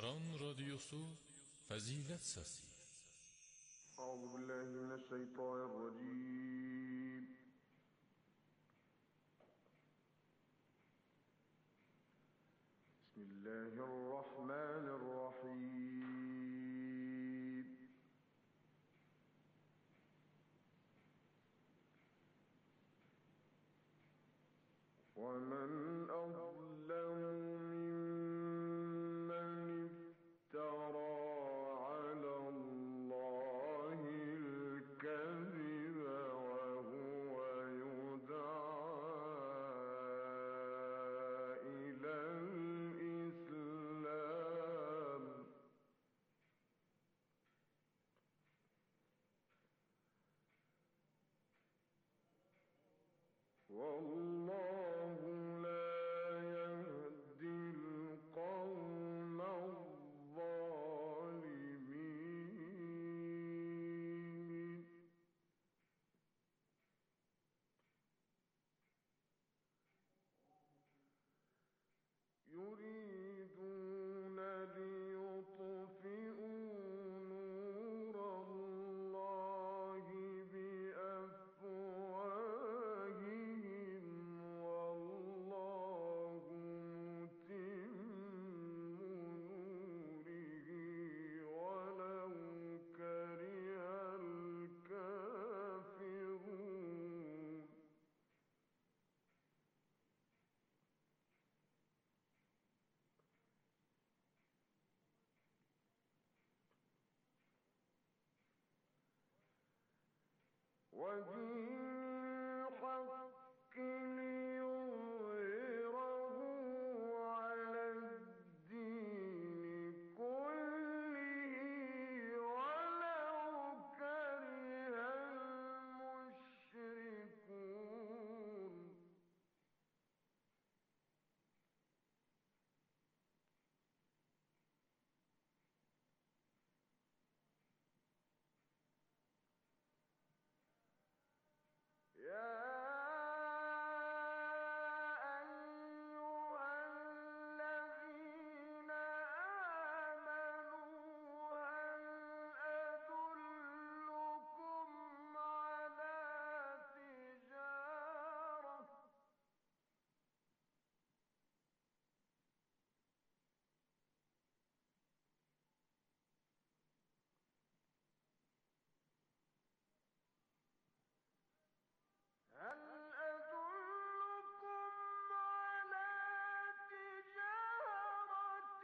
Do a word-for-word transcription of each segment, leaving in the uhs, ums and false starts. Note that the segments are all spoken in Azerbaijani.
Aran Radyosu Fazilet Sesi. Euzu billahi mineşşeytanirracim. Bismillahirrahmanirrahim. Ve men azlemu mimmen iftara والله لا يهدي القوم الظالمين يريدون ليطفئوا نور الله بأفواههم والله متم نوره ولو كره الكافرون ودين الحق ليظهره على الدين كله ولو كره المشركون يا أيها الذين آمنوا هل أدلكم على تجارة هل أدلكم على تجارة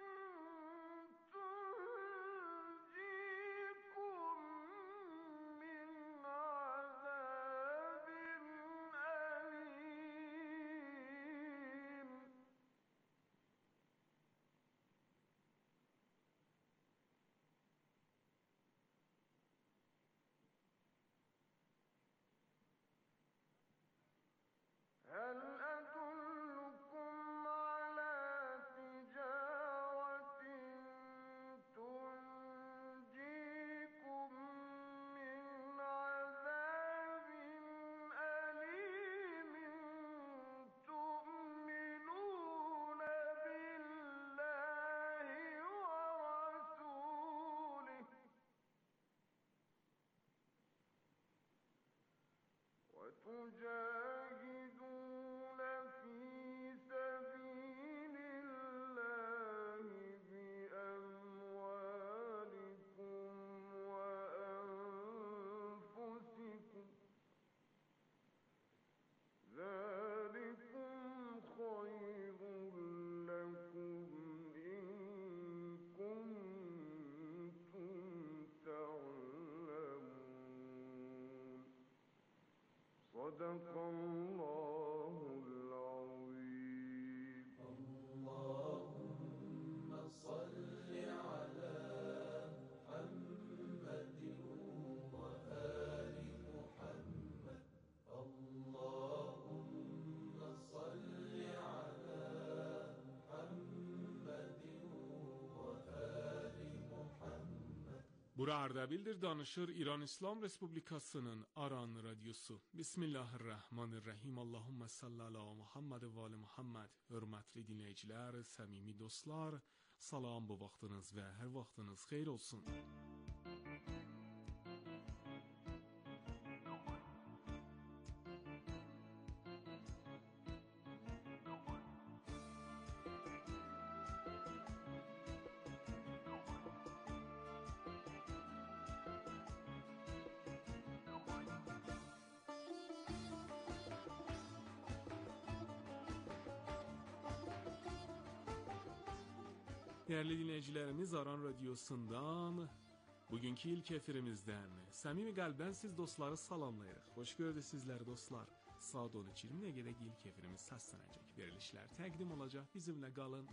تنجيكم من عذاب أليم هل أدلكم على تجارة تنجيكم من عذاب أليم تؤمنون بالله ورسوله وتجاهدون في سبيل الله بأموالكم وأنفسكم ذلكم خير لكم إن كنتم تعلمون صدق الله العظيم. اللهم صل على محمد وآل محمد. اللهم صل على محمد وآل محمد. Bura Ardabildir danışır İran İslam Respublikasının Aran Radyosu. Bismillahirrahmanirrahim. Allahümme salli ala Muhammed ve ali Muhammed. Hörmətli dinləyicilər, səmimi dostlar, Salam, bu vaxtınız və hər vaxtınız xeyir olsun. Değerli dinleyicilerimiz, Aran Radyosu'ndan bugünkü ilk efirimizden samimi qəlbdən siz dostları salamlayırıq. Hoş gördük sizler dostlar. Saat on üç iyirmiyə qədər ilk efirimiz səslənəcək. Verilişlər təqdim olacaq. Bizimlə qalın.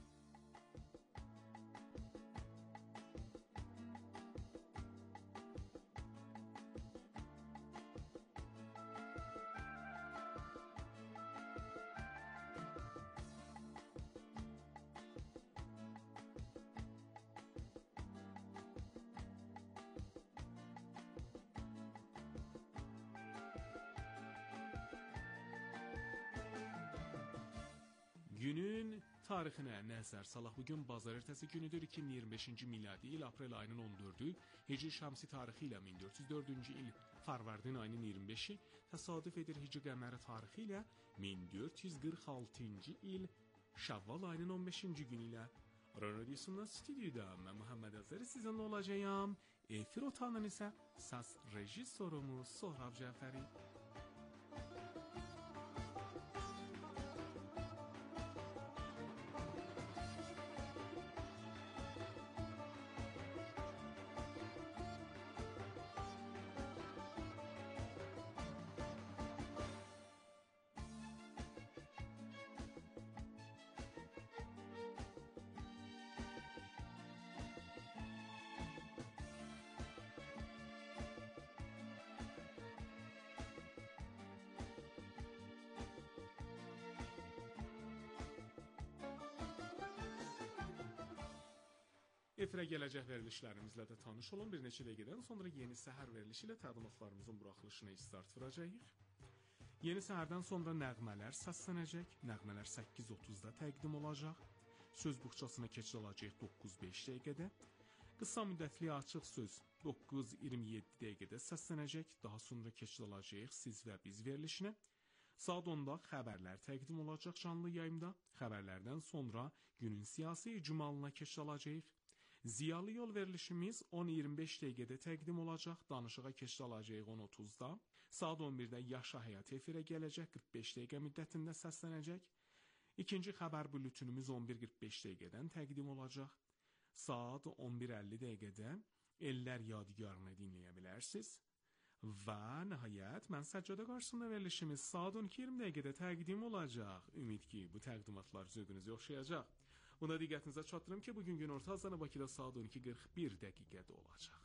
Günün tarixinə nəzər salaq. Bugün bazar ertəsi günüdür. iki min iyirmi beşinci miladi il aprel ayının on dördü. Hicri şəmsi tarixi ilə min dörd yüz dördüncü il Farvardin ayının iyirmi beşi təsadüf edir Hicri qəməri tarixi ilə min dörd yüz qırx altıncı il Şəvval ayının on beşinci günü ilə. Aran Radyosu'ndan stüdyoda mən Muhammed Azəri sizinlə olacağım. Efir otağından isə səs rejissorumuz Sohrab Cəfəri. Efirə gələcək verilişlərimizlə də tanış olun. Bir neçə dəqiqədən sonra yeni səhər verilişi ilə təqdimatlarımızın buraxılışına start verəcəyik. Yeni səhərdən sonra nəğmələr səslənəcək. Nəğmələr səkkiz otuzda təqdim olacaq. Söz buxçasına keçid alacaq doqquz beş dəqiqədə. Qısa müddətli açıq söz doqquz iyirmi yeddi dəqiqədə səslənəcək. Daha sonra keçid alacaq siz və biz verilişinə. Saat onda xəbərlər təqdim olacaq canlı yayımda. Xəbərlərdən sonra günün siyasi icmalına keçid alacaq. Ziyalı yol verilişimiz on iyirmi beş dəqiqədə təqdim olacaq. Danışığa keçid alacaq on otuzda. Saat on birdə Yaşa Həyat efirə gələcək. qırx beş dəqiqə müddətində səslənəcək. İkinci xəbər bülletinimiz on bir qırx beş dəqiqədən təqdim olacaq. Saat on bir əlli dəqiqədə Ellər Yadigarını dinləyə bilərsiniz. Və nəhayət mən Səccada qarşısında verilişimiz saat on iki iyirmi dəqiqədə təqdim olacaq. Ümid ki, bu təqdimatlar zövqünüzə oxşayacaq. Buna diqqətinizə çatdırım ki, bugün gün orta azanı Bakıda saat on iki qırx bir dəqiqədə olacaq.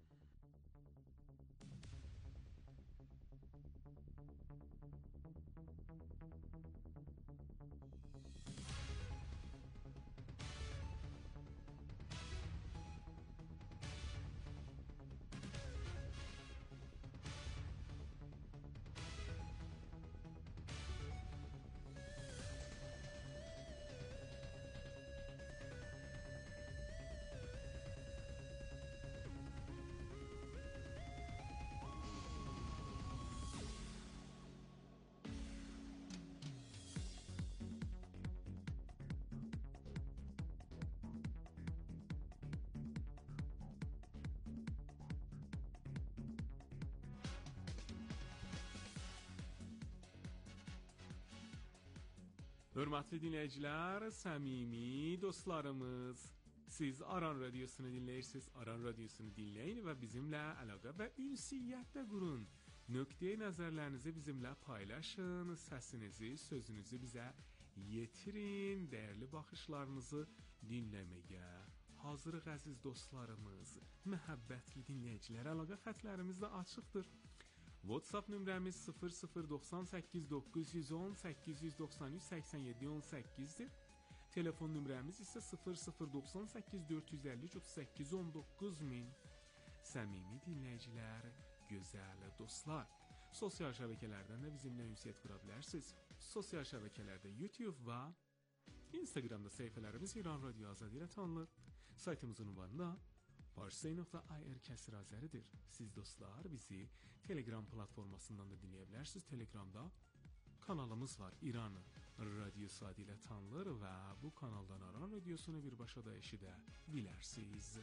Hörmətli dinləyicilər, səmimi dostlarımız, siz Aran Radyosunu dinləyirsiniz. Aran Radyosunu dinləyin və bizimlə əlaqə və ünsiyyətdə qurun. Nöqteyi nəzərlərinizi bizimlə paylaşın, səsinizi, sözünüzü bizə yetirin, dəyərli baxışlarınızı dinləməyə hazırıq əziz dostlarımız. Məhəbbətli dinləyicilər, əlaqə xətlərimiz də açıqdır. WhatsApp nömrəmiz sıfır sıfır doxsan səkkiz doqquz yüz on səkkiz yüz doxsan üç səksən yeddi on səkkizdir. Telefon nömrəmiz isə sıfır sıfır doxsan səkkiz dörd yüz əlli üç otuz səkkiz on doqquz min. Səmimi dinləyicilər, gözəl dostlar, sosial şəbəkələrdən də bizimlə ünsiyyət qura bilərsiniz. Sosial şəbəkələrdə YouTube və Instagramda səhifələrimiz İran Radio Azadi ilə tanınır. Saytımızın ünvanı da parsey nöqtə ir kəsir azəridir. Siz dostlar bizi Telegram platformasından da dinləyə bilərsiniz. Telegramda kanalımız var. İran Radiosu adı ilə tanınır və bu kanaldan Aran Radiosunu birbaşa da eşidə bilərsiniz.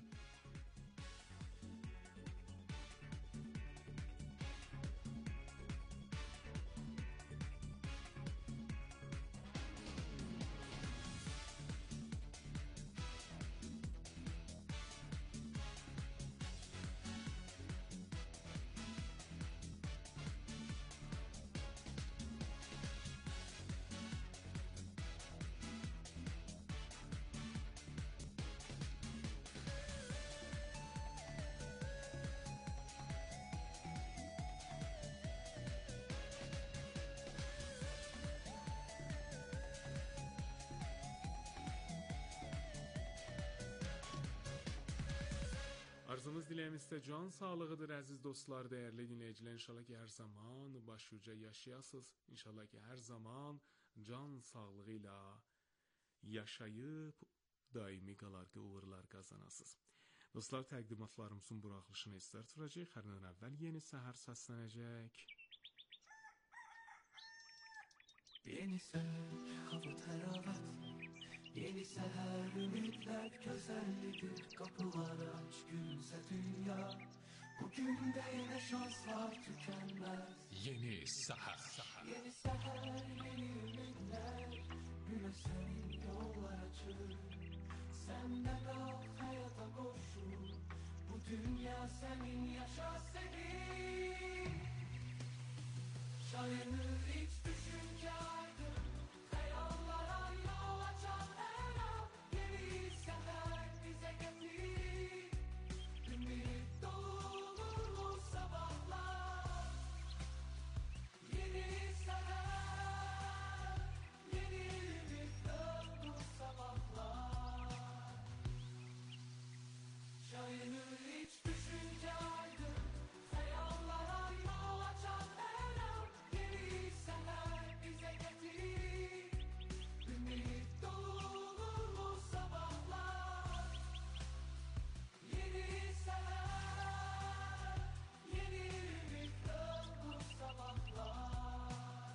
Arzumuz, diləyimiz də can sağlığıdır əziz dostlar, dəyərli dinləyicilər. İnşallah ki, hər zaman başuca yaşayasınız. İnşallah ki, hər zaman can sağlığı ilə yaşayıb daimi qalarqı uğurlar qazanasınız. Dostlar, təqdimatlarımızın buraxılışını istər tutacaq. Hər növ əvvəl yeni səhər səslənəcək. Yeni səhər, hava təravət. Yeni seher ümitler güzellidir. Kapılar aç gülse dünya. Bugün de yine şanslar tükenmez. Yeni seher. Yeni seher, yeni ümitler. Güne senin yollar açır. Sen de kal hayata koşul. Bu dünya senin, yaşa senin. Şayanır hiç düşün ki aydın. Hayallara yol açan her an. Yeni seher bize getir. Ümit dolu sabahlar. Yeni seher, yeni ümit dolu sabahlar. Şayanır hiç düşünce aydın. Hayallara yol açan her an. Yeni seher bize getir. Ümit dolu sabahlar. Yeni seher, yeni ümit dolu sabahlar.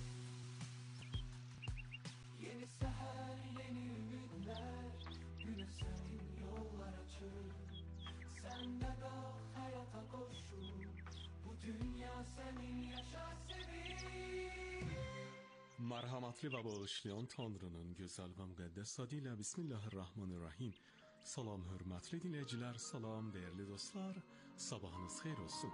Yeni seher, yeni ümitler. Güne senin yollar açır. Sen de kal hayata koşul. Bu dünya senin, yaşa sevin. Mərhəmətli və bağışlayan Tanrının gözəl və müqəddəs adı ilə Bismillahirrahmanirrahim. Salam hörmətli dinləyicilər, salam dəyərli dostlar, sabahınız xeyir olsun.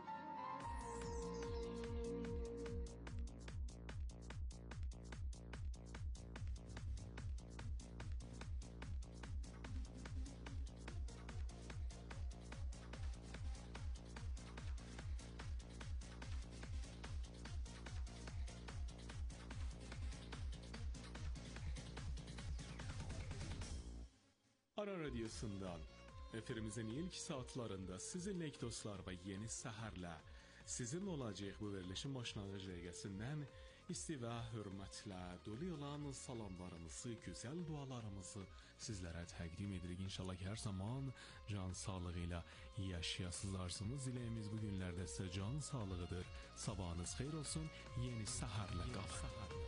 Aran Radiosu'ndan efirimizin ilk saatlarında sizinle dostlar ve yeni səhərlə sizinle olacaq bu verilişin başlanğıc dəqiqəsindən isti və hörmətlə dolu olan salamlarımızı, güzel dualarımızı sizlərə təqdim edirik. İnşallah ki, hər zaman can sağlığı ilə yaşayasınız. Arzumuz, diləyimiz bu günlərdə sizə can sağlığıdır. Sabahınız xeyir olsun. Yeni səhərlə qalın.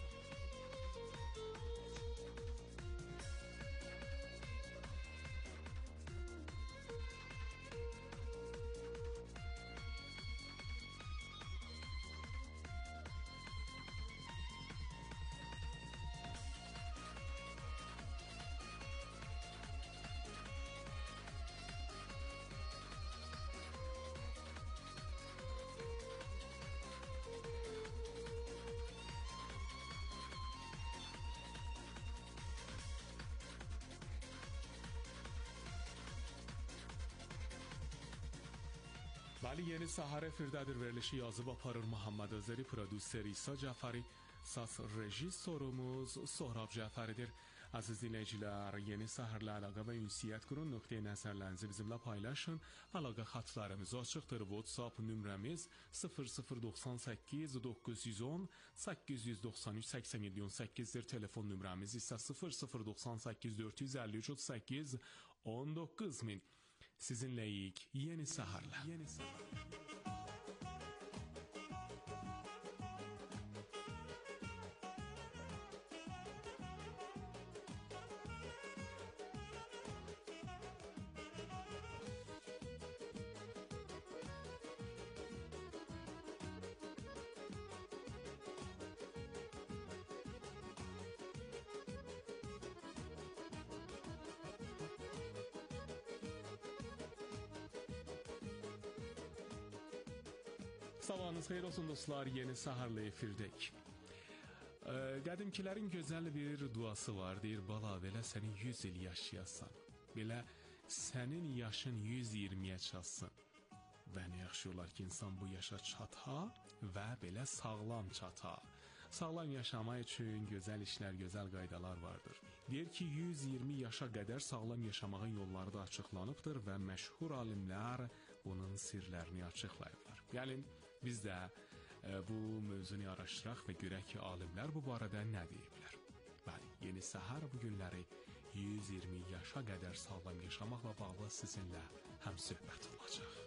Bəli, yeni səhər efirdədir. Verilişi yazıb aparır Muhammed Özeri, prodüser İsa Cəfəri, səs rejissorumuz Sohrab Cəfəridir. Aziz dinləyicilər, yeni səhərlə əlaqə və ünsiyyət qurun, nöqteyi nəzərlərinizi bizimlə paylaşın. Əlaqə xətlərimiz açıqdır. WhatsApp nömrəmiz sıfır sıfır doxsan səkkiz doqquz yüz on səkkiz yüz doxsan üç səksən yeddi on səkkizdir. Telefon nömrəmiz isə sıfır sıfır doxsan səkkiz dörd yüz əlli üç otuz səkkiz on doqquz min. Sizinləyik yeni səhərlə. Yeni səhərlə. Sabahınız xeyir olsun dostlar, yeni səhərlə efirdəyik. Ee, qədimkilərin gözəl bir duası var, deyir, bala, belə sənin yüz il yaşayasan, belə sənin yaşın yüz iyirmiyə çatsın. Və nə yaxşı olar ki, insan bu yaşa çata və belə sağlam çata. Sağlam yaşamaq üçün gözəl işlər, gözəl qaydalar vardır. Deyir ki, yüz iyirmi yaşa qədər sağlam yaşamağın yolları da açıqlanıbdır və məşhur alimlər bunun sirlərini açıqlayıblar. Gəlin, biz də e, bu mövzunu araşdıraq və görək ki, alimlər bu barədə nə deyiblər. Bəli, yeni səhər bu günləri yüz iyirmi yaşa qədər sağlam yaşamaqla bağlı sizinlə həm söhbət olacaq.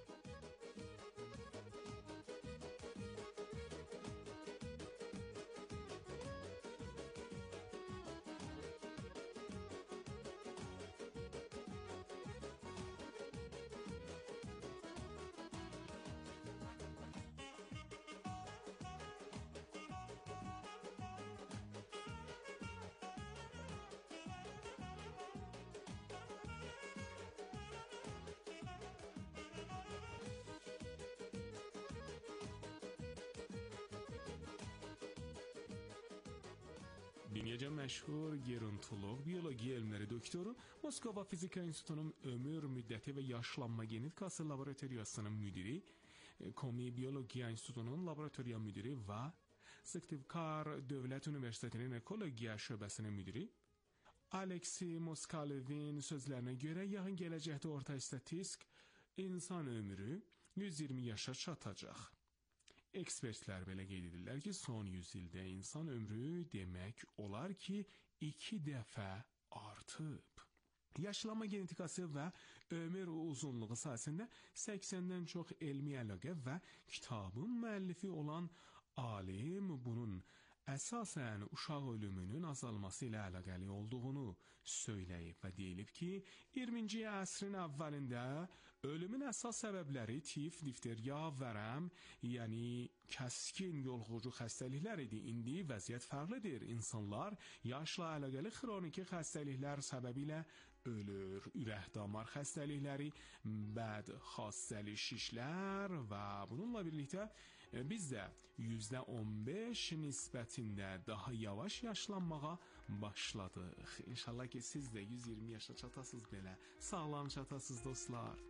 Dünyacə məşhur gerontoloq, biologiya elmləri doktoru, Moskova Fizika İnstitutunun ömür müddəti və yaşlanma genetikası laboratoriyasının müdiri, Komi Biologiya İnstitutunun laboratoriya müdiri və Syktyvkar Dövlət Universitetinin ekologiya şöbəsinin müdiri, Aleksey Moskalevin sözlərinə görə yaxın gələcəkdə orta statistik insan ömrü yüz iyirmi yaşa çatacaq. Ekspertlər belə qeyd edirlər ki, son yüz ildə insan ömrü demək olar ki, iki dəfə artıb. Yaşlanma genetikası və ömür uzunluğu sahəsində səksəndən çox elmi əlaqə və kitabın müəllifi olan alim bunun əsasən uşaq ölümünün azalması ilə əlaqəli olduğunu söyləyib və deyilib ki, iyirminci əsrin əvvəlində ölümün əsas səbəbləri tif, difteriya, vərəm, yəni kəskin yoluxucu xəstəliklər idi. İndi vəziyyət fərqlidir. İnsanlar yaşla əlaqəli xroniki xəstəliklər səbəbilə ölür. Ürək-damar xəstəlikləri, bəd xassəli şişlər və bununla birlikdə biz də yüzdə on beş nisbətində daha yavaş yaşlanmağa başladıq. İnşallah ki, siz də yüz iyirmi yaşa çatasınız belə. Sağlam çatasınız dostlar.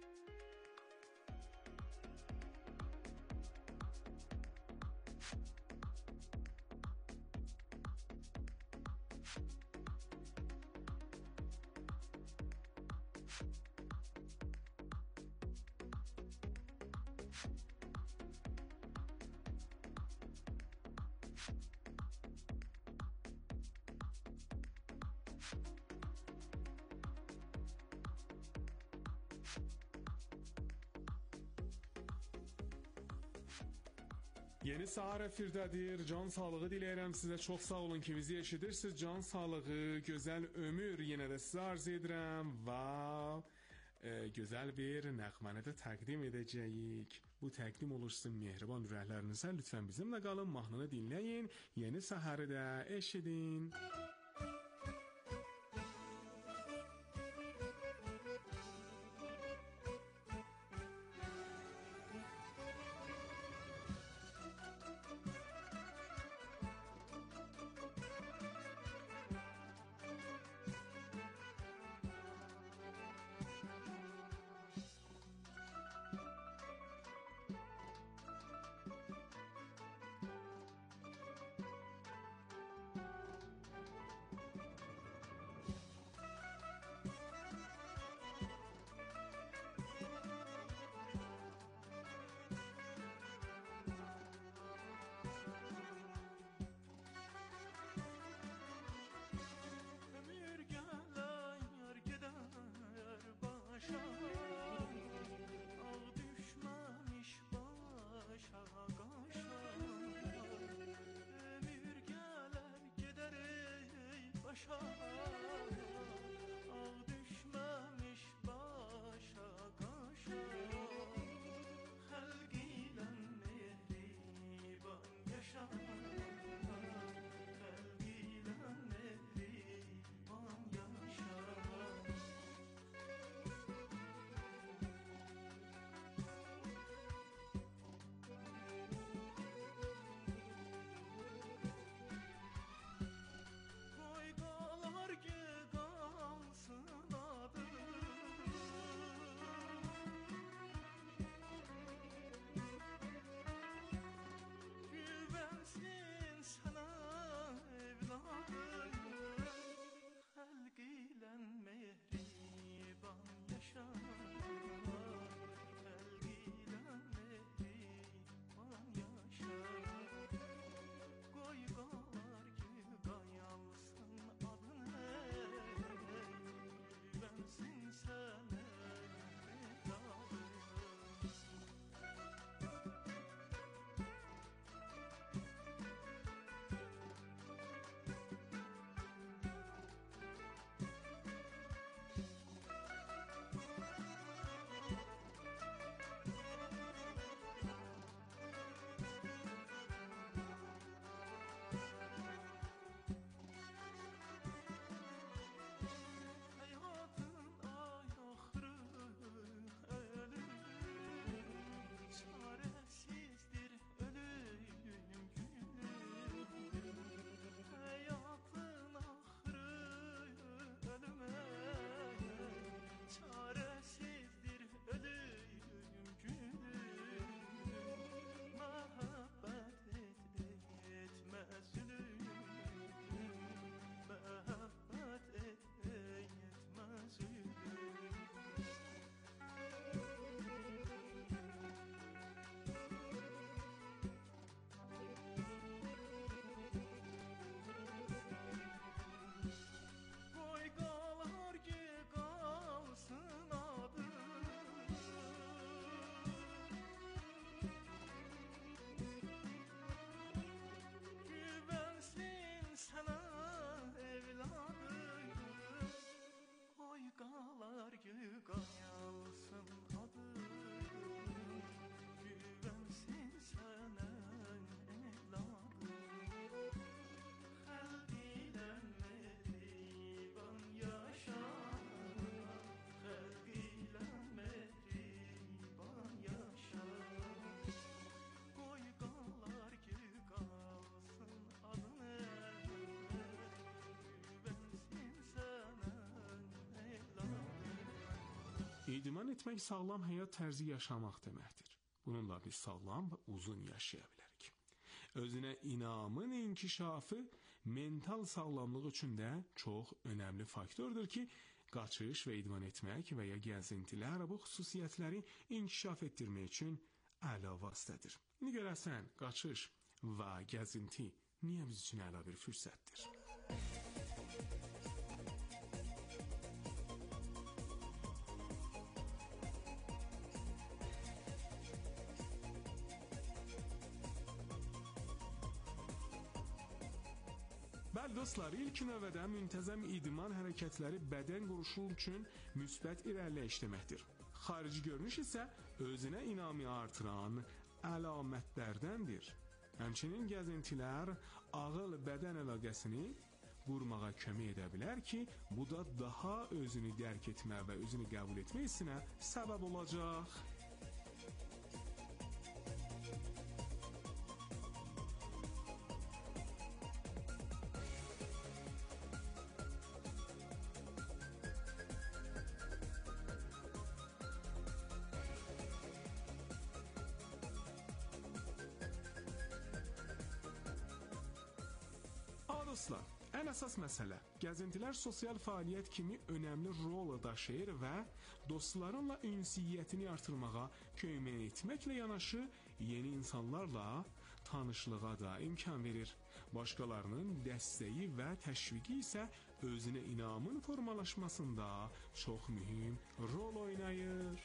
Yeni səhər efirdədir. Can sağlığı diləyirəm sizə. Çox sağ olun ki, bizi eşidirsiniz. Can sağlığı, gözəl ömür yenə də sizə arz edirəm və e, gözəl bir nəğməni də təqdim edəcəyik. Bu təqdim olursun mehriban ürəklərinizə. Lütfən bizimlə qalın, mahnını dinləyin. Yeni səhəri də eşidin. İdman etmək sağlam həyat tərzi yaşamaq deməkdir. Bununla biz sağlam və uzun yaşaya bilərik. Özünə inamın inkişafı mental sağlamlıq üçün də çox önəmli faktordur ki, qaçış və idman etmək və ya gəzintilər bu xüsusiyyətləri inkişaf etdirmək üçün əla vasitədir. İndi görəsən, qaçış və gəzinti niyə biz üçün əla bir fürsətdir? Bəli dostlar, ilk növbədə müntəzəm idman hərəkətləri bədən quruşu üçün müsbət irəliləyiş deməkdir. Xarici görünüş isə özünə inamı artıran əlamətlərdəndir. Həmçinin gəzintilər ağıl bədən əlaqəsini qurmağa kömək edə bilər ki, bu da daha özünü dərk etmə və özünü qəbul etmə hissinə səbəb olacaq. Dostlar, ən əsas məsələ, gəzintilər sosial fəaliyyət kimi önəmli rol daşıyır və dostlarınla ünsiyyətini artırmağa kömək etməklə yanaşı yeni insanlarla tanışlığa da imkan verir. Başqalarının dəstəyi və təşviqi isə özünə inamın formalaşmasında çox mühüm rol oynayır.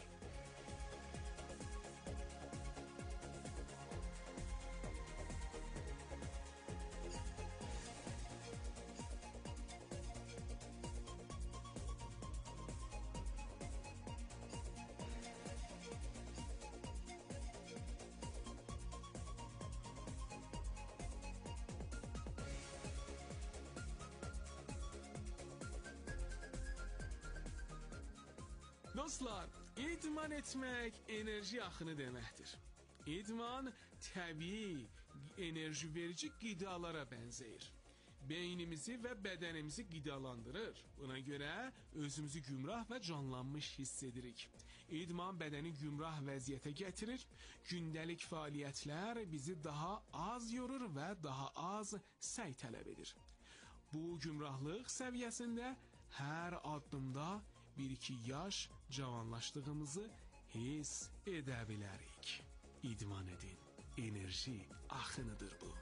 Dostlar, idman etmək enerji axını deməkdir. İdman təbii, enerji verici qidalara bənzəyir. Beynimizi və bədənimizi qidalandırır. Buna görə özümüzü gümrah və canlanmış hiss edirik. İdman bədəni gümrah vəziyyətə gətirir. Gündəlik fəaliyyətlər bizi daha az yorur və daha az səy tələb edir. Bu gümrahlıq səviyyəsində hər addımda bir iki yaş cavanlaşdığımızı hiss edə bilərik. İdman edin. Enerji axınıdır bu.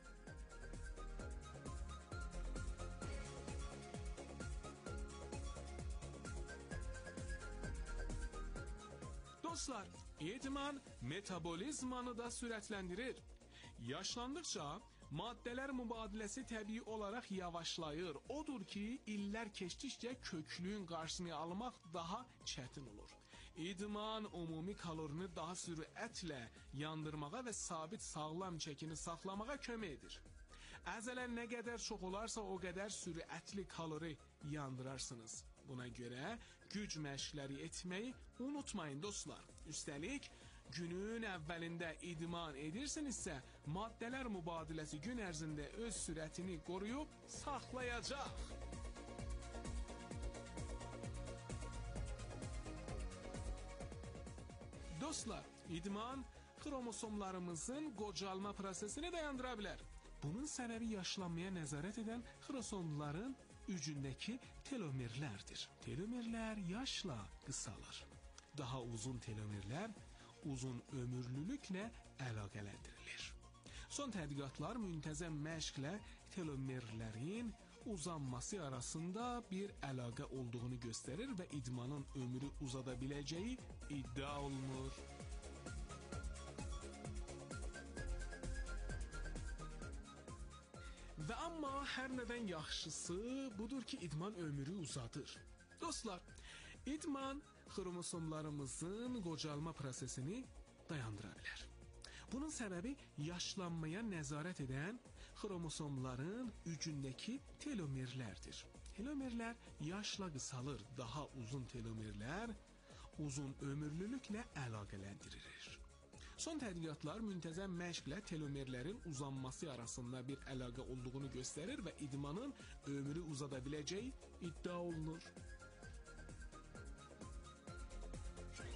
Dostlar, idman metabolizmanı da sürətləndirir. Yaşlandıqca maddələr mübadiləsi təbii olaraq yavaşlayır. Odur ki, illər keçdikcə köklüyün qarşısını almaq daha çətin olur. İdman ümumi kalorini daha sürətlə yandırmağa və sabit sağlam çəkini saxlamağa kömək edir. Əzələ nə qədər çox olarsa o qədər sürətli kalori yandırarsınız. Buna görə güc məşqləri etməyi unutmayın dostlar. Üstəlik, günün əvvəlində idman edirsinizsə, maddələr mübadiləsi gün ərzində öz sürətini qoruyub saxlayacaq. Dostlar, idman xromosomlarımızın qocalma prosesini dayandıra bilər. Bunun səbəbi yaşlanmaya nəzarət edən xromosomların üzündəki telomerlərdir. Telomerlər yaşla qısalır. Daha uzun telomerlər uzun ömürlülüklə əlaqələndirilir. Son tədqiqatlar müntəzəm məşqlə telomerlərin uzanması arasında bir əlaqə olduğunu göstərir və idmanın ömrü uzada biləcəyi iddia olunur. Və amma hər nədən yaxşısı budur ki, idman ömrü uzadır. Dostlar, idman xromosomlarımızın qocalma prosesini dayandıra bilər. Bunun səbəbi yaşlanmaya nəzarət edən xromosomların üzündəki telomerlərdir. Telomerlər yaşla qısalır, daha uzun telomerlər uzun ömürlülüklə əlaqələndirilir. Son tədqiqatlar müntəzəm məşqlə telomerlərin uzanması arasında bir əlaqə olduğunu göstərir və idmanın ömrü uzada biləcəyi iddia olunur.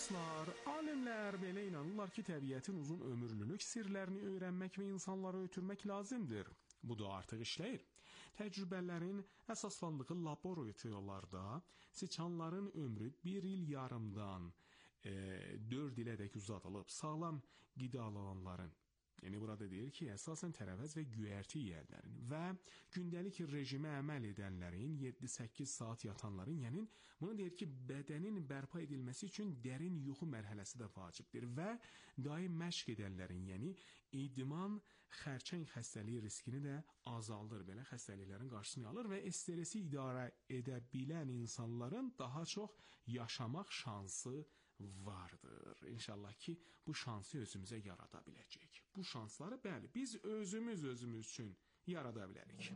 Dostlar, alimlər belə inanırlar ki, təbiətin uzun ömürlülük sirlərini öyrənmək və insanları ötürmək lazımdır. Bu da artıq işləyir. Təcrübələrin əsaslandığı laboratoriyalarda siçanların ömrü bir il yarımdan e, dörd ilədək uzadılıb, sağlam qidalananların, yəni burada deyir ki, əsasən tərəvəz və göyərti yeyənlərin və gündəlik rejimə əməl edənlərin, yeddi səkkiz saat yatanların, yəni bunu deyir ki, bədənin bərpa edilməsi üçün dərin yuxu mərhələsi də vacibdir və daim məşq edənlərin, yəni idman xərçəng xəstəliyi riskini də azaldır, belə xəstəliklərin qarşısını alır və stresi idarə edə bilən insanların daha çox yaşamaq şansı vardır. İnşallah ki, bu şansı özümüzə yarada biləcəyik. Bu şansları, bəli, biz özümüz özümüz üçün yarada bilərik.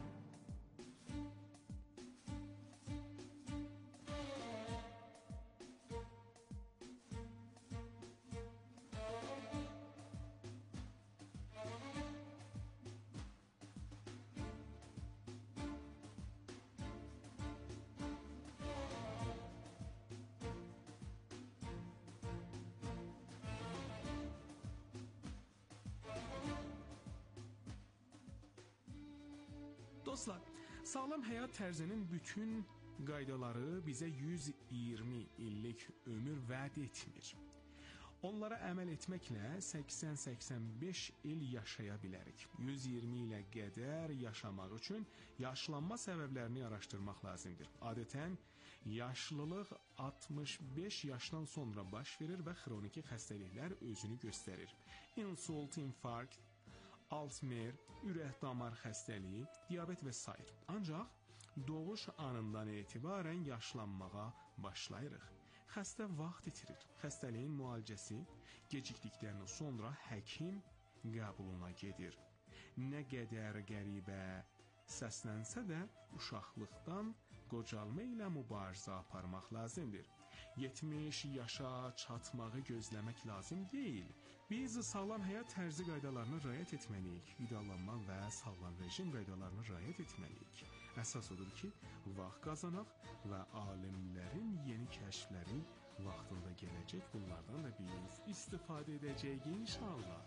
Dostlar, sağlam həyat tərzinin bütün qaydaları bizə yüz iyirmi illik ömür vəd etmir. Onlara əməl etməklə səksən səksən beş il yaşaya bilərik. yüz iyirmi ilə qədər yaşamaq üçün yaşlanma səbəblərini araşdırmaq lazımdır. Adətən, yaşlılıq altmış beş yaşdan sonra baş verir və xroniki xəstəliklər özünü göstərir. İnsult, infarkt, Alzheimer, ürək-damar xəstəliyi, diabet və s. Ancaq doğuş anından etibarən yaşlanmağa başlayırıq. Xəstə vaxt itirir. Xəstəliyin müalicəsi gecikdikdən sonra həkim qəbuluna gedir. Nə qədər qəribə səslənsə də uşaqlıqdan qocalma ilə mübarizə aparmaq lazımdır. yetmiş yaşa çatmağı gözləmək lazım deyil. Biz sağlam həyat tərzi qaydalarına riayət etməliyik. Qidalanma və sağlam rejim qaydalarına riayət etməliyik. Əsas odur ki, vaxt qazanaq və alimlərin yeni kəşfləri vaxtında gələcək. Bunlardan da biz istifadə edəcəyik inşallah.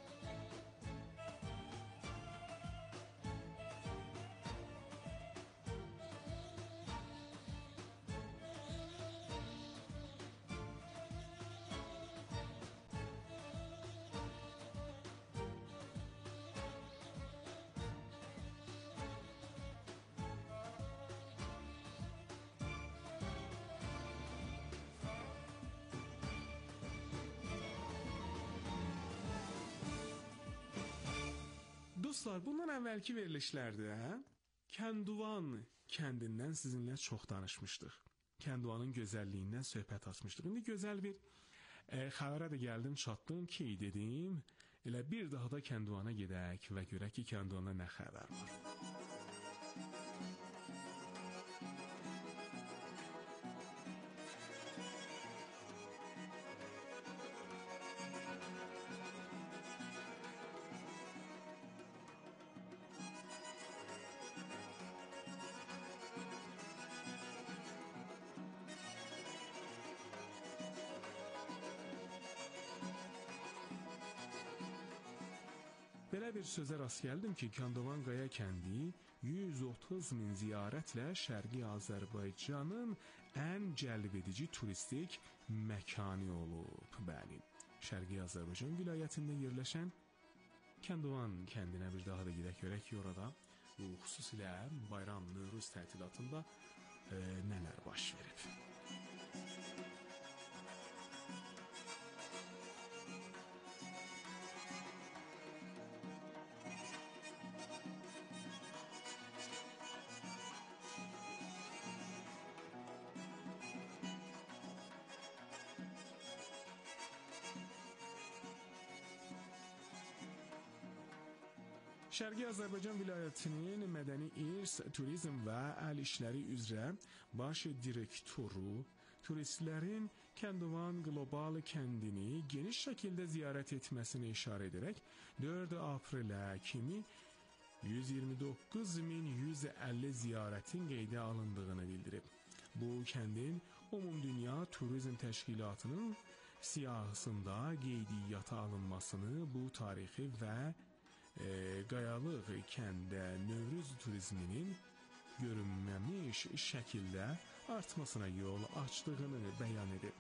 Dostlar, bundan əvvəlki verilişlərdə Kənduvan kəndindən sizinlə çox danışmışdıq. Kənduvanın gözəlliyindən söhbət açmışdıq. İndi gözəl bir e, xəbərə də gəldim, çatdım ki, dedim, elə bir daha da Kənduvana gedək və görək ki, Kənduvanda nə xəbər var. Belə bir sözə rast gəldim ki, Kənduvan Qaya kəndi yüz otuz min ziyarətlə Şərqi Azərbaycanın ən cəlbedici turistik məkanı olub. Bəli, Şərqi Azərbaycan vilayətində yerləşən Kənduvan kəndinə bir daha da gedək görək ki, orada bu xüsusilə bayram, Növruz tətilatında e, nələr baş verib. Şərqi Azərbaycan vilayətinin mədəni irs, turizm və əl işləri üzrə baş direktoru turistlərin Kənduvan qlobal kəndini geniş şəkildə ziyarət etməsini işarə edərək dörd aprelə kimi yüz iyirmi doqquz min yüz əlli ziyarətin qeydə alındığını bildirib. bu kəndin Ümumdünya Turizm Təşkilatının siyahısında qeydiyyata alınmasını bu tarixi və e, Qayalıq kəndə Növrüz turizminin görünməmiş şəkildə artmasına yol açdığını bəyan edib.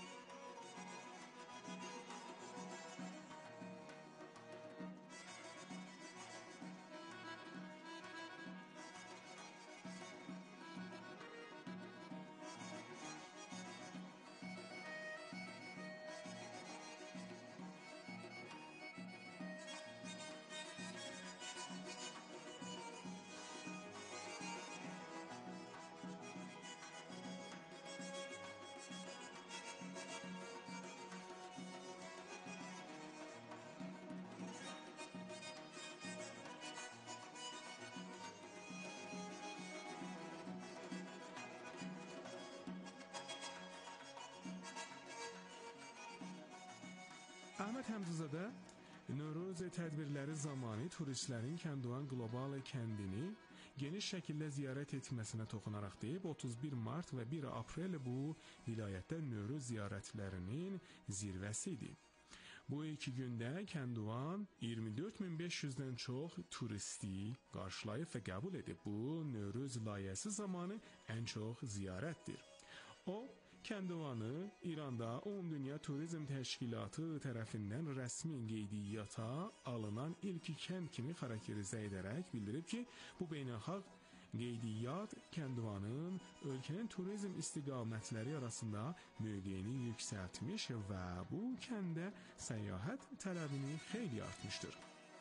Əhməd Həmzəzadə Növruz tədbirləri zamanı turistlərin Kəndoğan qlobal kəndini geniş şəkildə ziyarət etməsinə toxunaraq deyib, otuz bir mart və bir aprel bu vilayətdə Növruz ziyarətlərinin zirvəsi idi. Bu iki gündə Kəndoğan iyirmi dörd min beş yüzdən çox turisti qarşılayıb və qəbul edib. Bu Növruz layihəsi zamanı ən çox ziyarətdir. O, Kəndoğanı İranda Ümumdünya Turizm Təşkilatı tərəfindən rəsmi qeydiyyata alınan ilk kənd kimi xarakterizə edərək bildirib ki, bu beynəlxalq qeydiyyat Kəndoğanın ölkənin turizm istiqamətləri arasında mövqeyini yüksəltmiş və bu kəndə səyahət tələbini xeyli artmışdır.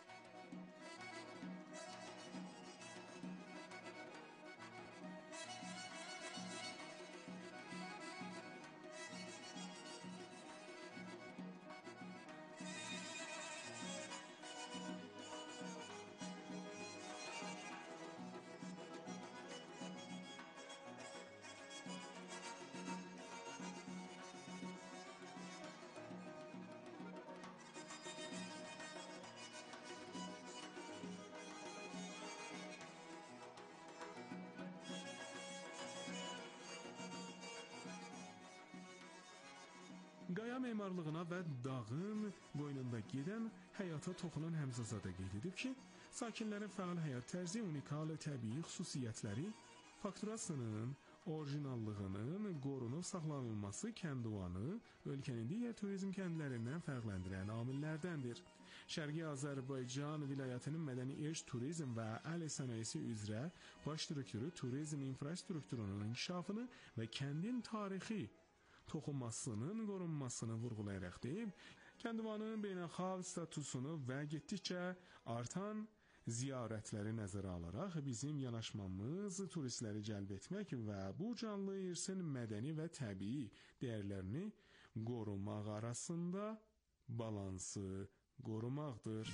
Qaya memarlığına və dağın qoynunda gedən həyata toxunan Həmzəzadə qeyd edib ki, sakinlərin fəal həyat tərzi, unikal təbii xüsusiyyətləri, fakturasının orijinallığının qorunub saxlanılması Kəndoğanı ölkənin digər turizm kəndlərindən fərqləndirən amillərdəndir. Şərqi Azərbaycan vilayətinin mədəni irs, turizm və əl sənayesi üzrə baş direktoru turizm infrastrukturunun inkişafını və kəndin tarixi toxunmasının qorunmasını vurğulayaraq deyib, Kəndoğanın beynəlxalq statusunu və getdikcə artan ziyarətləri nəzərə alaraq bizim yanaşmamız turistləri cəlb etmək və bu canlı irsin mədəni və təbii dəyərlərini qorumaq arasında balansı qorumaqdır.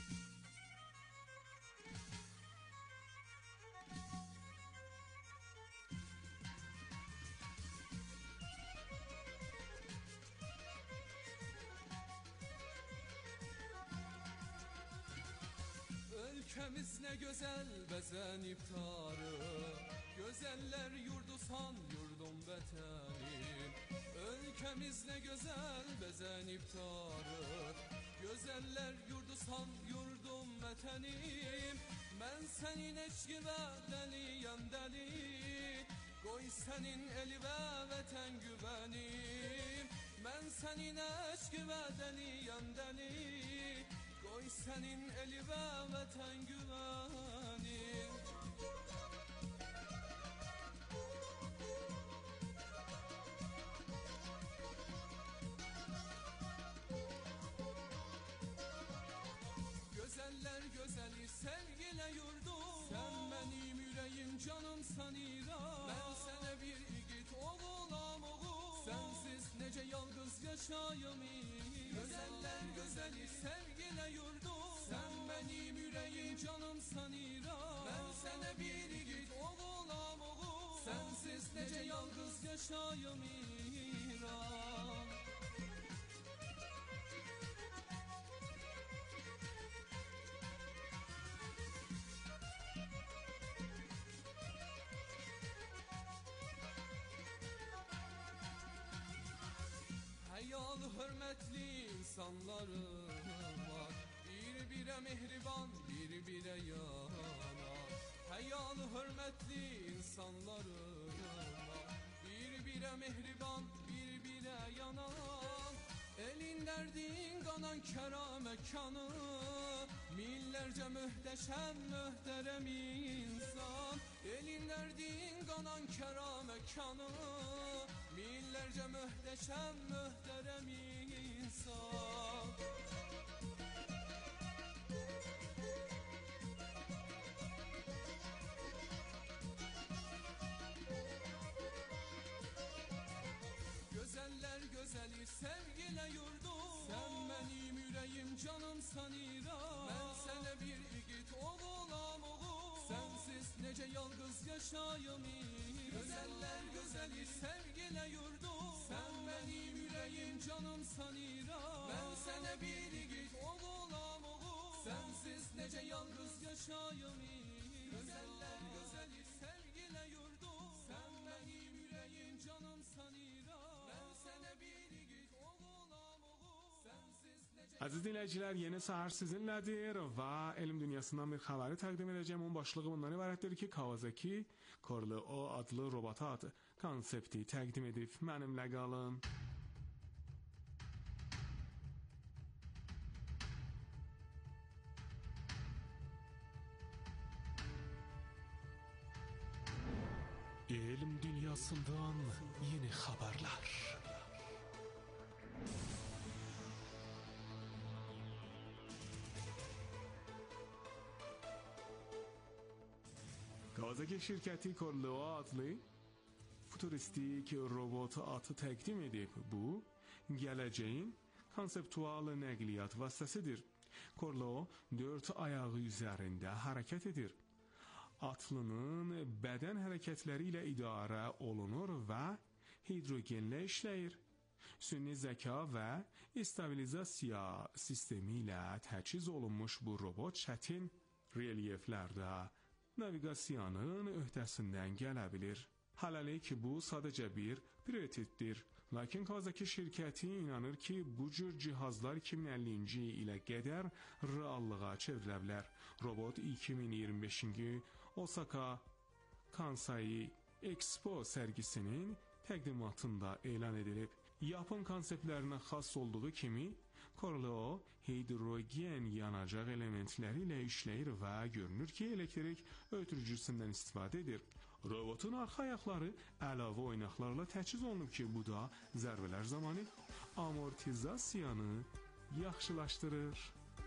Ölkəmiz nə gözəl bəzənib tarı, gözəllər yurdu san yurdum vətənim. Ölkəmiz nə gözəl bəzənib tarı, gözəllər yurdu san yurdum vətənim. Mən sənin eşqi və dəliyəm dəli, qoy sənin eli və vətən güvənim. Mən sənin eşqi və dəliyəm dəli, qoy sənin eli və vətən güvənim. Gözəller gözəli sevgilə yurdum, sən mənim ürəyim canımsan İran. Mən sənə bir igid oğulam oğul, sənsiz necə yalqız yaşayım İran. Gözəller gözəli sevgilə yurdum, sən mənim ürəyim canımsan İran. Mən sənə bir igid oğulam oğul, sənsiz necə yalqız yaşayım İran. insanlarım var. Bir-birə mehriban, bir-birə yanar. Həyalı, hörmətli insanlarım var. Bir-birə mehriban, bir-birə yanar. Elin dərdin qanan kəra məkanı, minlərcə möhtəşəm, möhtərəm insan. Elin dərdin qanan kəra məkanı, minlərcə möhtəşəm, möhtərəm insan. Gözəller gözəli sevgilə yurdum. Sən mənim ürəyim, canımsan İran. Mən sənə bir igid oğulam oğul. Sənsiz necə yalqız yaşayım İran. Gözəller gözəli sevgilə yurdum. Sən mənim ürəyim, canımsan İran. Mən sənə bir igid oğulam oğul. Sənsiz necə yalqız yaşayım İran. Gözəller gözəli sevgilə yurdum. Sən mənim ürəyim, canımsan İran. Aziz dinləyicilər, yeni səhər sizinlədir və elm dünyasından bir xəbəri təqdim edəcəm. Onun başlığı bundan ibarətdir ki, Kawasaki Corle O adlı robot konsepti təqdim edib. Mənimlə qalın. Elm dünyasından yeni xəbərlər. Kawasaki şirkəti Corle O adlı futuristik robot atı təqdim edib. Bu, gələcəyin konseptual nəqliyyat vasitəsidir. Corle O dörd ayağı üzərində hərəkət edir. Atlının bədən hərəkətləri ilə idarə olunur və hidrogenlə işləyir. Sünni zəka və stabilizasiya sistemi ilə təchiz olunmuş bu robot çətin relyeflərdə naviqasiyanın öhdəsindən gələ bilir. Hələlik bu sadəcə bir prototipdir. Lakin Kawasaki şirkəti inanır ki, bu cür cihazlar iki min əllinci ilə qədər reallığa çevrilə bilər. Robot iki min iyirmi beşinci Osaka Kansai Expo sərgisinin təqdimatında elan edilib. Yapon konseptlərinə xas olduğu kimi, Corle O hidrogen yanacaq elementləri ilə işləyir və görünür ki, elektrik ötürücüsündən istifadə edir. Robotun arxa ayaqları əlavə oynaqlarla təchiz olunub ki, bu da zərbələr zamanı amortizasiyanı yaxşılaşdırır.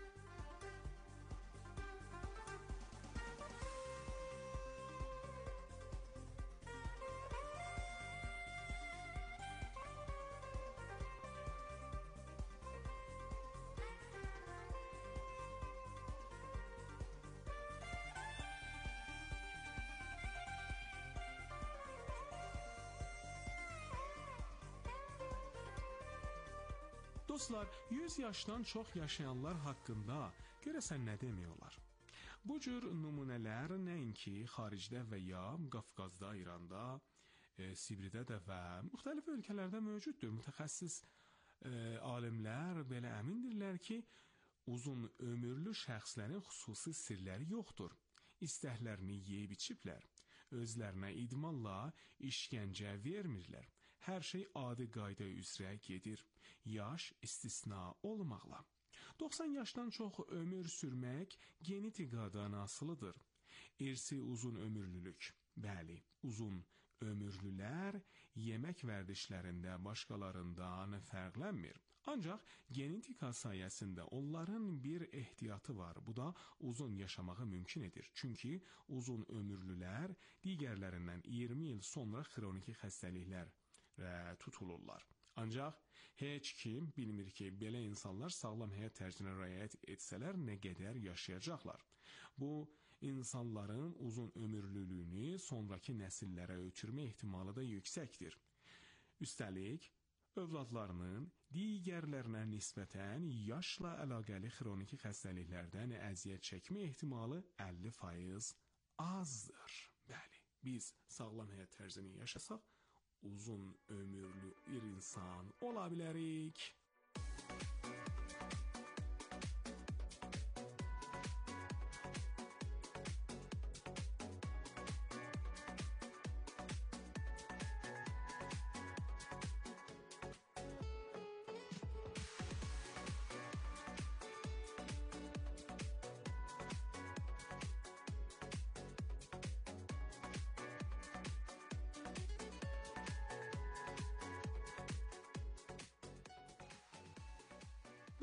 Dostlar, yüz yaşdan çox yaşayanlar haqqında görəsən nə demək olar? Bu cür nümunələr nəinki xaricdə və ya Qafqazda, İranda, e, Sibirdə də və müxtəlif ölkələrdə mövcuddur. Mütəxəssis e, alimlər belə əmindirlər ki, uzun ömürlü şəxslərin xüsusi sirləri yoxdur. İstəklərini yeyib içiblər. Özlərinə idmanla işgəncə vermirlər. Hər şey adi qayda üzrə gedir. Yaş istisna olmaqla. doxsan yaşdan çox ömür sürmək genetikadan asılıdır. İrsi uzun ömürlülük. Bəli, uzun ömürlülər yemək vərdişlərində başqalarından fərqlənmir. Ancaq genetika sayəsində onların bir ehtiyatı var. Bu da uzun yaşamağı mümkün edir. Çünki uzun ömürlülər digərlərindən iyirmi il sonra xroniki xəstəliklər tutulurlar. Ancaq heç kim bilmir ki, belə insanlar sağlam həyat tərzinə riayət etsələr nə qədər yaşayacaqlar. Bu, insanların uzun ömürlülüyünü sonraki nəsillərə ötürmə ehtimalı da yüksəkdir. Üstəlik, övladlarının digərlərinə nisbətən yaşla əlaqəli xroniki xəstəliklərdən əziyyət çəkmə ehtimalı əlli faiz azdır. Bəli, biz sağlam həyat tərzini yaşasaq, uzun ömürlü bir insan ola bilərik.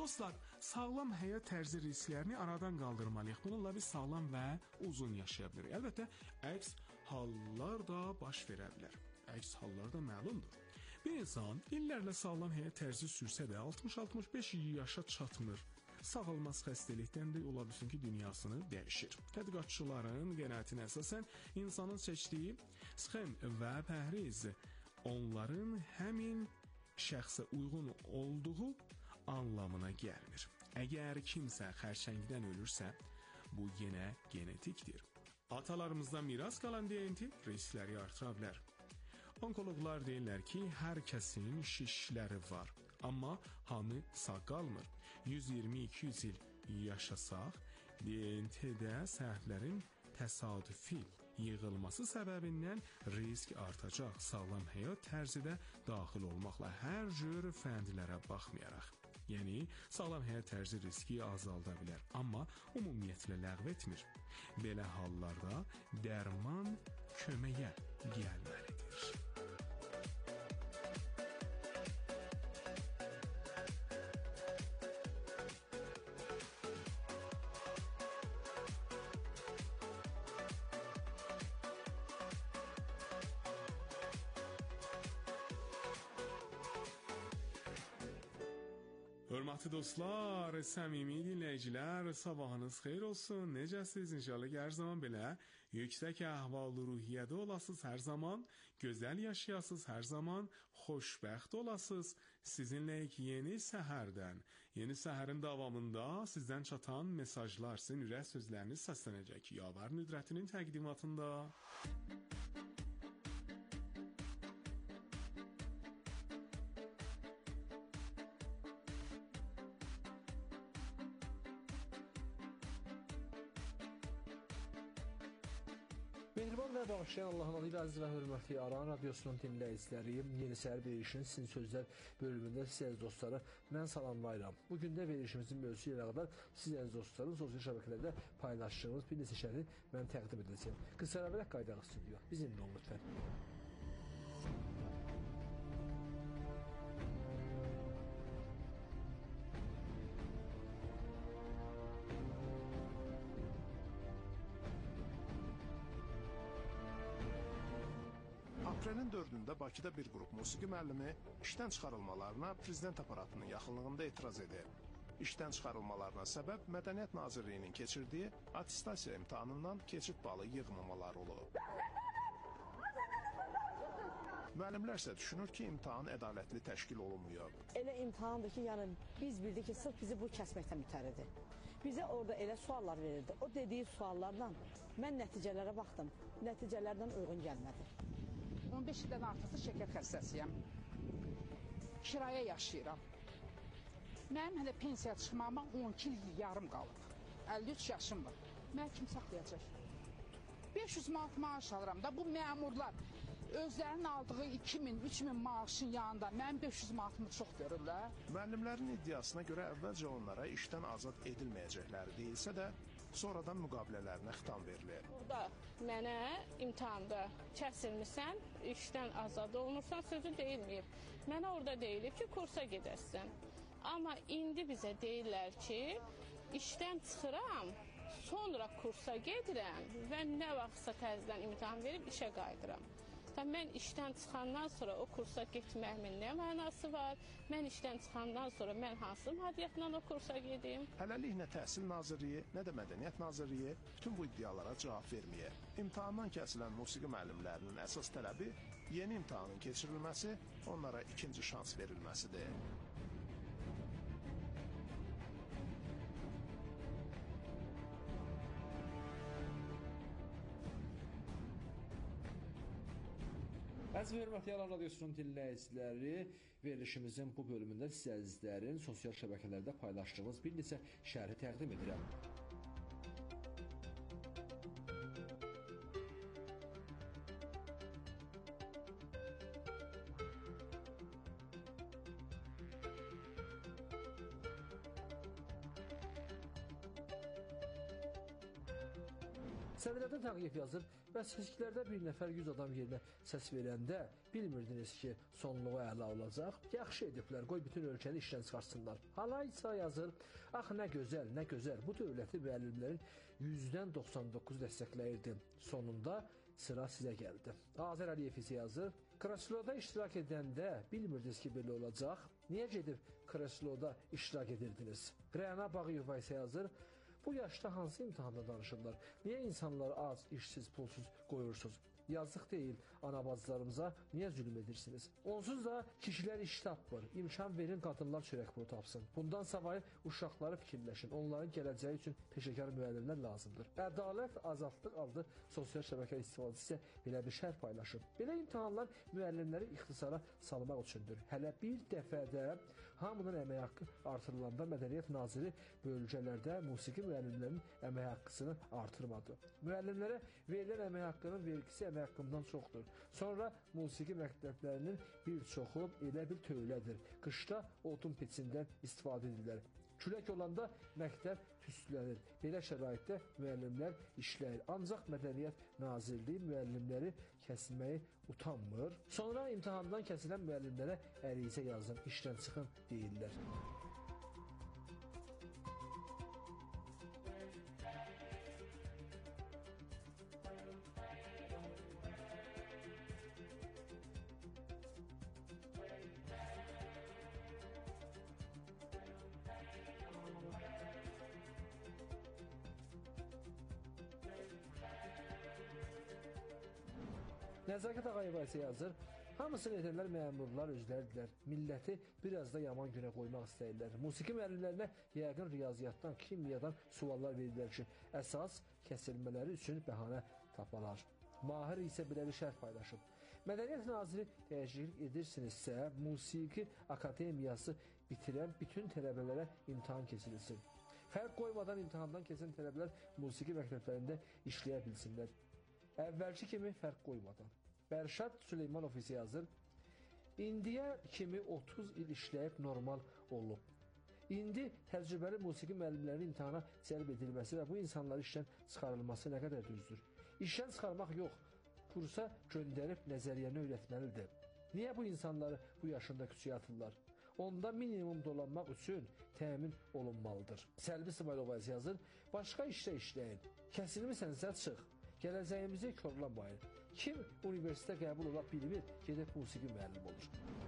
Dostlar, sağlam həyat tərzi risklərini aradan qaldırmalıyıq. Bununla biz sağlam və uzun yaşaya bilirik. Əlbəttə, əks hallar da baş verə bilər. Əks hallar da məlumdur. Bir insan illərlə sağlam həyat tərzi sürsə də altmış altmış beş yaşa çatmır. Sağalmaz xəstəlikdən də ola bilsin ki, dünyasını dəyişir. Tədqiqatçıların qənaətinə əsasən insanın seçdiyi sxem və pəhriz onların həmin şəxsə uyğun olduğu anlamına gəlmir. Əgər kimsə xərçəngdən ölürsə, bu yenə genetikdir. Atalarımızdan miras qalan D N T riskləri artıra bilər. Onkoloqlar deyirlər ki, hər kəsin şişləri var, amma hamı sağ qalmır. yüz iyirmi iki yüz il yaşasaq, D N T-də səhvlərin təsadüfi yığılması səbəbindən risk artacaq. Sağlam həyat tərzi də daxil olmaqla hər cür fəndlərə baxmayaraq. Yəni, sağlam həyat tərzi riski azalda bilər, amma ümumiyyətlə ləğv etmir. Belə hallarda dərman köməyə gəlməlidir. Hörmətli dostlar, səmimi dinləyicilər, sabahınız xeyir olsun. Necəsiniz? İnşallah ki, hər zaman belə yüksək əhval-ruhiyyədə olasınız, hər zaman gözəl yaşayasınız, hər zaman xoşbəxt olasınız. Sizinləyik yeni səhərdən. Yeni səhərin davamında sizdən çatan mesajlar, sizin ürək sözləriniz səslənəcək. Yavər Nüdrətinin təqdimatında. Mehriban və bağışlayan Allahın adı ilə əziz və hörmətli Aran Radiosunun dinləyiciləri, Yeni Səhər verilişinin Sizin Sözlər bölümündə siz əziz dostları mən salamlayıram. Bugün də verilişimizin mövzusu ilə qədər siz əziz dostların sosial şəbəkələrdə paylaşdığınız bir neçə şəhəri mən təqdim edəcəyim. Qısa və qaydaq stüdyo. Bizimlə olun lütfən. Aprelin dördündə Bakıda bir qrup musiqi müəllimi işdən çıxarılmalarına prezident aparatının yaxınlığında etiraz edir. İşdən çıxarılmalarına səbəb Mədəniyyət Nazirliyinin keçirdiyi attestasiya imtahanından keçid balı yığmamaları olub. Müəllimlər isə düşünür ki, imtahan ədalətli təşkil olunmuyor. Elə imtahandır ki, yəni biz bildik ki, sırf bizi bu kəsməkdən mütəridir. Bizə orada elə suallar verirdi. O dediyi suallarla mən nəticələrə baxdım. Nəticələrdən uyğun gəlmədi. on beş ildən artıqdır şəkər xəstəsiyəm. Kirayə yaşayıram. Mənim hələ pensiyaya çıxmağıma on iki il yarım qalıb. əlli üç yaşım var. Mən kim saxlayacaq? beş yüz manat maaş alıram da bu məmurlar özlərinin aldığı iki min, üç min maaşın yanında mənim beş yüz manatımı çox görürlər. Müəllimlərin iddiasına görə əvvəlcə onlara işdən azad edilməyəcəkləri deyilsə də, sonradan müqabilələrinə xitam verilir. Burada mənə imtahanda kəsilmirsən, işdən azad olunursan sözü deyilməyib. Mənə orada deyilib ki, kursa gedəsən. Amma indi bizə deyirlər ki, işdən çıxıram, sonra kursa gedirəm və nə vaxtsa təzədən imtahan verib işə qayıdıram. Mən işdən çıxandan sonra o kursa getməyimin nə mənası var? Mən işdən çıxandan sonra mən hansı maddiyyatla o kursa gedim? Hələlik nə Təhsil Nazirliyi, nə də Mədəniyyət Nazirliyi bütün bu iddialara cavab verməyir. İmtahandan kəsilən musiqi müəllimlərinin əsas tələbi yeni imtahanın keçirilməsi, onlara ikinci şans verilməsidir. Əziz və hörmətli Aran Radiosunun dinləyiciləri, verilişimizin bu bölümündə sizə əzizlərin sosial şəbəkələrdə paylaşdığımız bir neçə şərhi təqdim edirəm. Sədrəddin Tağıyev yazır, bəs seçkilərdə bir nəfər yüz adam yerinə səs verəndə bilmirdiniz ki, sonluğu əla olacaq. Yaxşı ediblər, qoy bütün ölkəni işdən çıxarsınlar. Halaysa yazır, ax nə gözəl, nə gözəl, bu dövləti müəllimlərin yüzdən doxsan doqquz dəstəkləyirdi. Sonunda sıra sizə gəldi. Azər Əliyev isə yazır, Kresloda iştirak edəndə bilmirdiniz ki, belə olacaq. Niyə gedib Kresloda iştirak edirdiniz? Rəna Bağıyeva isə yazır, bu yaşda hansı imtihanda danışırlar? Niyə insanları az, işsiz, pulsuz qoyursunuz? Yazıq deyil, anabacılarımıza niyə zülm edirsiniz? Onsuz da kişilər iş tapmır, imkan verin qadınlar çörək pulu tapsın. Bundan savayı uşaqları fikirləşin, onların gələcəyi üçün peşəkar müəllimlər lazımdır. Ədalət, azadlıq adlı sosial şəbəkə istifadəsi isə belə bir şərh paylaşıb. Belə imtahanlar müəllimləri ixtisara salmaq üçündür. Hələ bir dəfədə hamının əmək haqqı artırılanda Mədəniyyət Naziri bölgələrdə musiqi müəllimlərinin əmək haqqısını artırmadı. Müəllimlərə verilən əmək haqqının vergisi əmək haqqından çoxdur. Sonra musiqi məktəblərinin bir çoxu elə bir tövlədir. Qışda odun peçindən istifadə edirlər. Külək olanda məktəb tüstülənir. Belə şəraitdə müəllimlər işləyir. Ancaq Mədəniyyət Nazirliyi müəllimləri kəsilməyi utanmır. Sonra imtahandan kəsilən müəllimlərə ərizə yazın, işdən çıxın deyirlər. Nəzakət Ağayeva isə yazır, hamısını edənlər məmurlar özləridirlər. Milləti biraz da yaman günə qoymaq istəyirlər. Musiqi müəllimlərinə yəqin riyaziyyatdan, kimyadan suallar verirlər ki, əsas kəsilmələri üçün bəhanə tapalar. Mahir isə belə bir şərh paylaşıb. Mədəniyyət Naziri dəyişiklik edirsinizsə, Musiqi Akademiyası bitirən bütün tələbələrə imtahan keçirilsin. Fərq qoymadan imtahandan keçən tələbələr musiqi məktəblərində işləyə bilsinlər. Əvvəlki kimi fərq qoymadan. Bərşad Süleymanov isə yazır, indiyə kimi otuz il işləyib normal olub. İndi təcrübəli musiqi müəllimlərinin imtihana cəlb edilməsi və bu insanları işdən çıxarılması nə qədər düzdür? İşdən çıxarmaq yox, kursa göndərib nəzəriyyəni öyrətməlidir. Niyə bu insanları bu yaşında küçüyə atırlar? Onda minimum dolanmaq üçün təmin olunmalıdır. Səlbi Sımaylova yazır, başqa işdə işləyin. Kəsilmisənsə çıx. Gələcəyimizi korlamayın. Kim universitetə qəbul ola bilmir, gedib musiqi müəllim olur.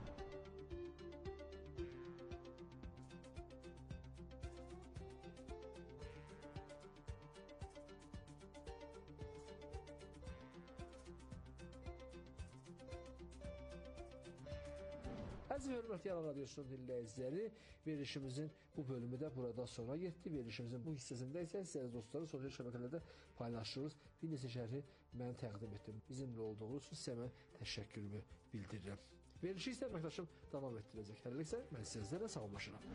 Əziz hörmətli Yalan Radiosunun dinləyiciləri, verilişimizin bu bölümü də burada sona getdi. Verilişimizin bu hissəsində isə sizə dostları sosial şəbəkələrdə paylaşırız. Bir neçə şərhi mən təqdim etdim. Bizimlə olduğunuz üçün sizə mən təşəkkürümü bildirirəm. Verilişi isə əməkdaşım davam etdirəcək. Hələlik isə mən sizlərlə sağollaşıram.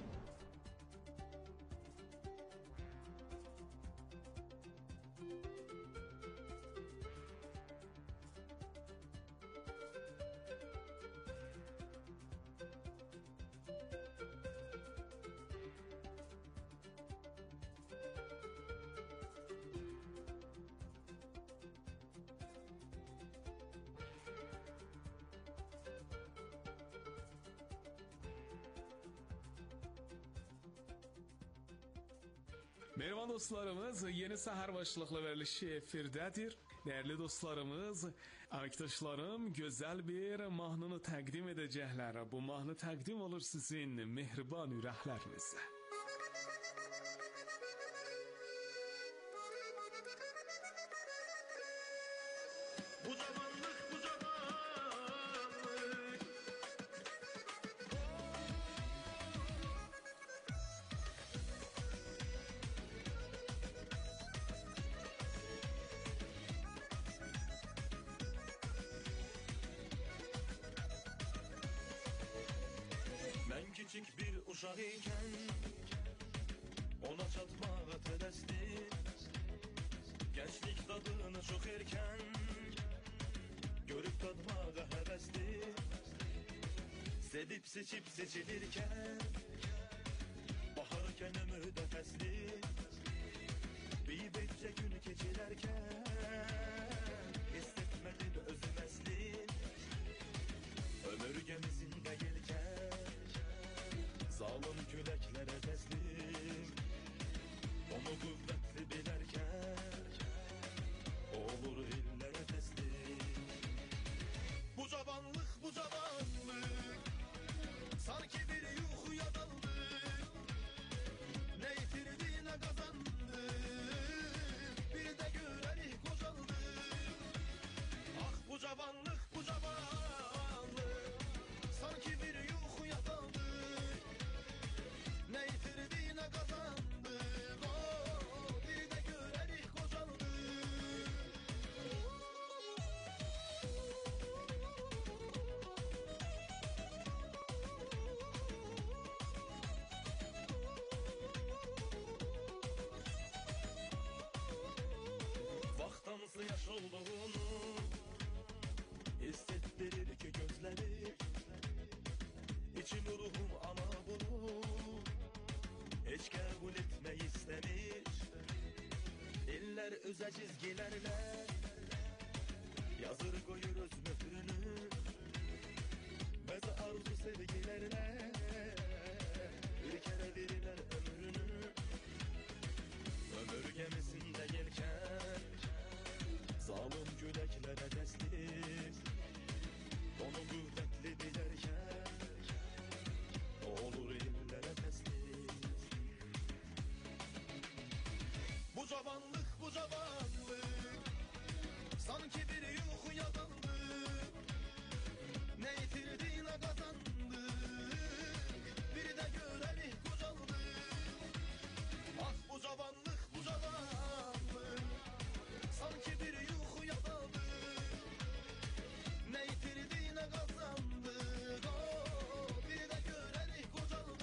Merhaba dostlarımız, yeni səhər başlıqlı verilişi efirdədir. Dəyərli dostlarımız, arkadaşlarım gözəl bir mahnını təqdim edəcəklər. Bu mahnı təqdim olur sizin mehriban ürəklərinizə. Bu zamanlık, bu zamanlık Ben küçük bir uşaq ikən ona çatmağa tələsdim. Gençlik dadını çox erkən görüp tadmağa həvəsli. Sedip seçip seçilirken baharken ömürdə fəsli. Bir becə gün keçilərkən özə çizgilərlə yazır qoyur öz nötrünü bəzi arzu sevgilərlə bir kərə verirlər ömrünü ömür gəmisində yelkən zalım güləklərə təslim onu qüvvətli bilərkən olur illərə təslim bu cavanlıq bu cavanlıq sanki bir yuxuya daldık ne itirdi ne kazandık bir de görelik kocaldık ah bu cavanlıq bu cavanlıq sanki bir yuxuya daldık ne itirdi ne kazandık oh, bir de görelik kocaldık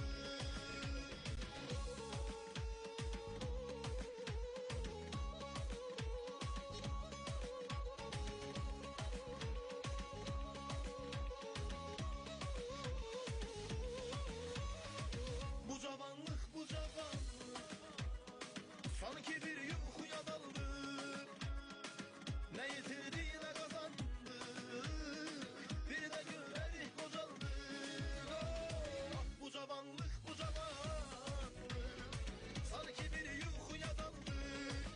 bu cavanlıq bu cavanlıq sanki bir yuxuya daldık ne yitirdi ne kazandık bir de görelik kocaldık oh, bu cavanlıq bu cavanlıq sanki bir yuxuya daldık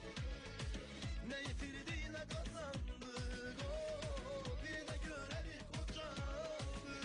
ne yitirdi ne kazandık oh, bir de görelik kocaldık.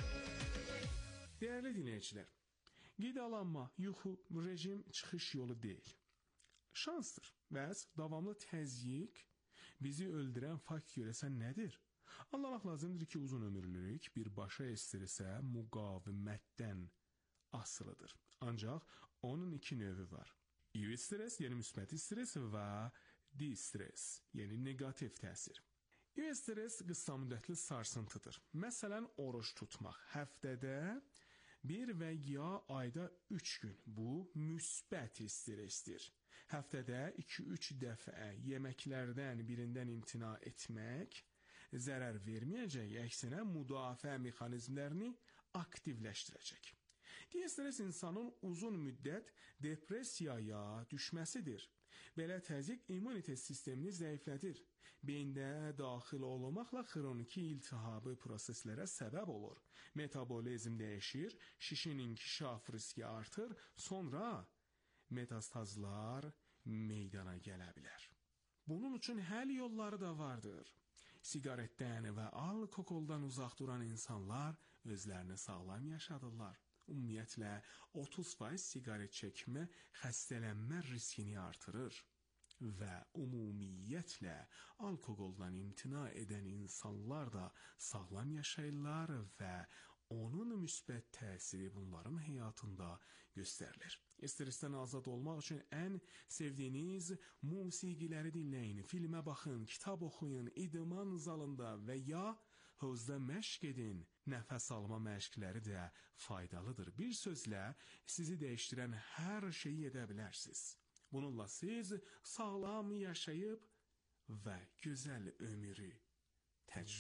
Değerli dinleyiciler, qidalanma, yuxu, rejim çıxış yolu deyil. Şansdır. Bəs davamlı təzyiq bizi öldürən fakt görəsən nədir? Anlamaq lazımdır ki, uzun ömürlülük birbaşa stresə müqavimətdən asılıdır. Ancaq onun iki növü var. İyi stres, yəni müsbət stres və distres, yəni negativ təsir. İyi stres qısa müddətli sarsıntıdır. Məsələn, oruç tutmaq həftədə bir və ya ayda üç gün. Bu müsbət stresdir. Həftədə iki üç dəfə yeməklərdən birindən imtina etmək zərər verməyəcək, əksinə müdafiə mexanizmlərini aktivləşdirəcək. Distres insanın uzun müddət depressiyaya düşməsidir. Belə təzyiq immunitet sistemini zəiflədir. Beyndə daxil olmaqla xroniki iltihabi proseslərə səbəb olur. Metabolizm dəyişir, şişin inkişaf riski artır, sonra metastazlar meydana gələ bilər. Bunun üçün həll yolları da vardır. Sigaretdən və alkoholdan uzaq duran insanlar özlərini sağlam yaşadırlar. Ümumiyyətlə, otuz faiz sigaret çəkmə xəstələnmə riskini artırır və ümumiyyətlə alkoholdan imtina edən insanlar da sağlam yaşayırlar və onun müsbət təsiri bunların həyatında göstərilir. Stresdən azad olmaq üçün ən sevdiyiniz musiqiləri dinləyin, filmə baxın, kitab oxuyun, idman zalında və ya hövzdə məşq edin. Nəfəs alma məşqləri də faydalıdır. Bir sözlə, sizi dəyişdirən hər şeyi edə bilərsiniz. Bununla siz sağlam yaşayıb və gözəl ömrü təcrübə